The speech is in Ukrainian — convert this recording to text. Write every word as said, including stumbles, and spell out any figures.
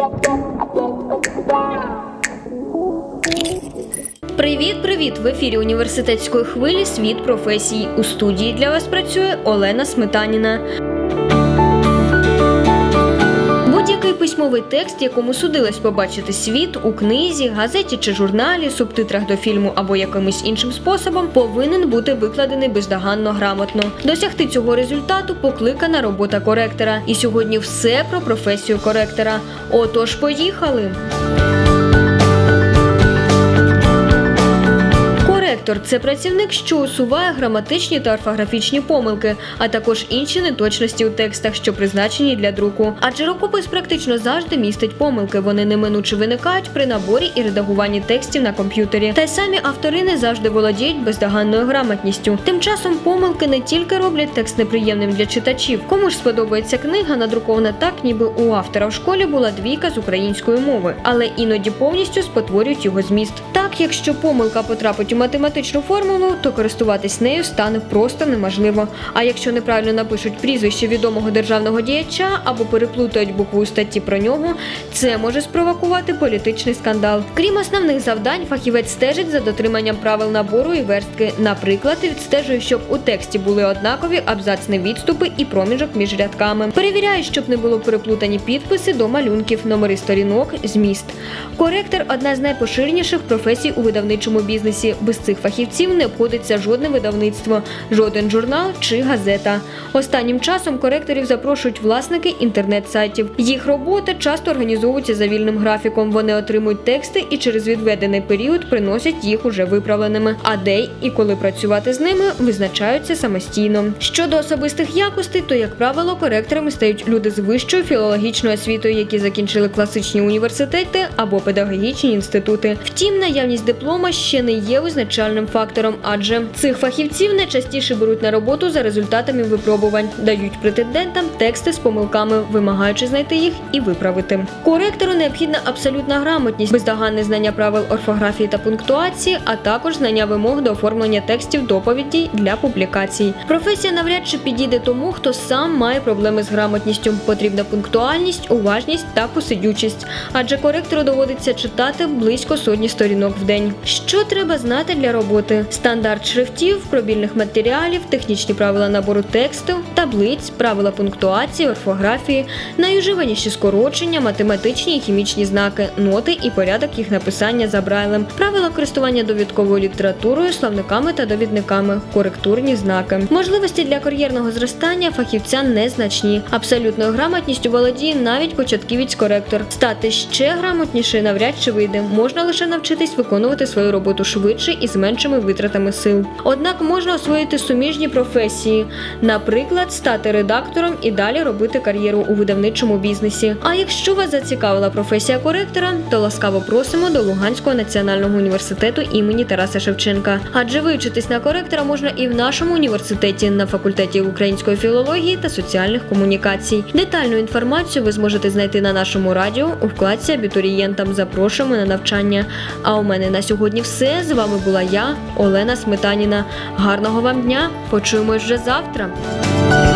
Привіт-привіт! В ефірі університетської хвилі «Світ професій». У студії для вас працює Олена Сметаніна. Будь-який письмовий текст, якому судилось побачити світ у книзі, газеті чи журналі, субтитрах до фільму або якимось іншим способом, повинен бути викладений бездоганно грамотно. Досягти цього результату покликана робота коректора. І сьогодні все про професію коректора. Отож, поїхали! Коректор – це працівник, що усуває граматичні та орфографічні помилки, а також інші неточності у текстах, що призначені для друку. Адже рукопис практично завжди містить помилки, вони неминуче виникають при наборі і редагуванні текстів на комп'ютері. Та й самі автори не завжди володіють бездоганною грамотністю. Тим часом помилки не тільки роблять текст неприємним для читачів. Кому ж сподобається книга, надрукована так, ніби у автора в школі була двійка з української мови, але іноді повністю спотворюють його зміст. Так, якщо помилка потрапить у математичну формулу, то користуватись нею стане просто неможливо. А якщо неправильно напишуть прізвище відомого державного діяча або переплутають букву у статті про нього, це може спровокувати політичний скандал. Крім основних завдань, фахівець стежить за дотриманням правил набору і верстки. Наприклад, відстежує, щоб у тексті були однакові абзацні відступи і проміжок між рядками. Перевіряє, щоб не було переплутані підписи до малюнків, номери сторінок, зміст. Коректор – одна з найпоширеніших професій у видавничому бізнесі. Без цих фахівців не обходиться жодне видавництво, жоден журнал чи газета. Останнім часом коректорів запрошують власники інтернет-сайтів. Їх робота часто організовується за вільним графіком. Вони отримують тексти і через відведений період приносять їх уже виправленими. А де і коли працювати з ними, визначаються самостійно. Щодо особистих якостей, то, як правило, коректорами стають люди з вищою філологічною освітою, які закінчили класичні університети або педагогічні інститути. Втім, наявність диплома ще не є визначальним фактором, адже цих фахівців найчастіше беруть на роботу за результатами випробувань, дають претендентам тексти з помилками, вимагаючи знайти їх і виправити. Коректору необхідна абсолютна грамотність, бездоганне знання правил орфографії та пунктуації, а також знання вимог до оформлення текстів доповідей для публікацій. Професія навряд чи підійде тому, хто сам має проблеми з грамотністю. Потрібна пунктуальність, уважність та посидючість, адже коректору доводиться читати близько сотні сторінок в день. Що треба знати для роботи? Стандарт шрифтів, пробільних матеріалів, технічні правила набору тексту, таблиць, правила пунктуації, орфографії, найуживаніші скорочення, математичні і хімічні знаки, ноти і порядок їх написання за брайлем, правила користування довідковою літературою, словниками та довідниками, коректурні знаки. Можливості для кар'єрного зростання фахівця незначні. Абсолютною грамотністю володіє навіть початківець-коректор. Стати ще грамотніше навряд чи вийде. Можна лише навчитись виконувати свою роботу швидше і з меншими витратами сил. Однак можна освоїти суміжні професії, наприклад, стати редактором і далі робити кар'єру у видавничому бізнесі. А якщо вас зацікавила професія коректора, то ласкаво просимо до Луганського національного університету імені Тараса Шевченка. Адже вивчитись на коректора можна і в нашому університеті на факультеті української філології та соціальних комунікацій. Детальну інформацію ви зможете знайти на нашому радіо у вкладці «Абітурієнтам запрошуємо на навчання». А у мене на сьогодні все. З вами була я, Олена Сметаніна. Гарного вам дня! Почуємось вже завтра!